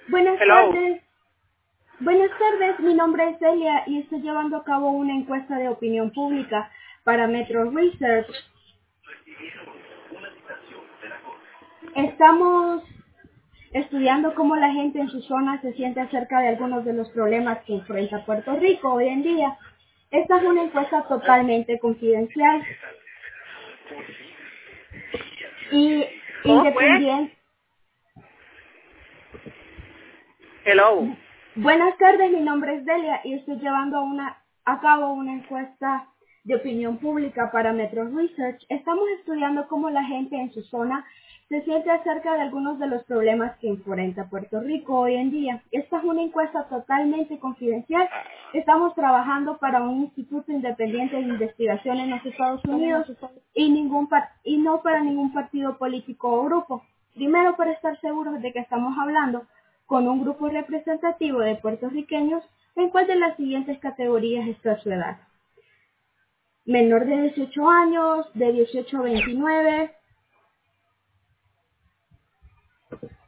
Buenas Hello. tardes. Buenas tardes, mi nombre es Celia y estoy llevando a cabo una encuesta de opinión pública para Metro Research. Estamos estudiando cómo la gente en su zona se siente acerca de algunos de los problemas que enfrenta Puerto Rico hoy en día. Esta es una encuesta totalmente confidencial y ¿Cómo fue? independiente. Hello. Buenas tardes, mi nombre es Delia y estoy llevando a cabo una encuesta de opinión pública para Metro Research. Estamos estudiando cómo la gente en su zona se siente acerca de algunos de los problemas que enfrenta Puerto Rico hoy en día. Esta es una encuesta totalmente confidencial. Estamos trabajando para un instituto independiente de investigación en los Estados Unidos y no para ningún partido político o grupo. Primero, para estar seguros de que estamos hablando con un grupo representativo de puertorriqueños, ¿en cuál de las siguientes categorías está su edad? Menor de 18 años, de 18 a 29,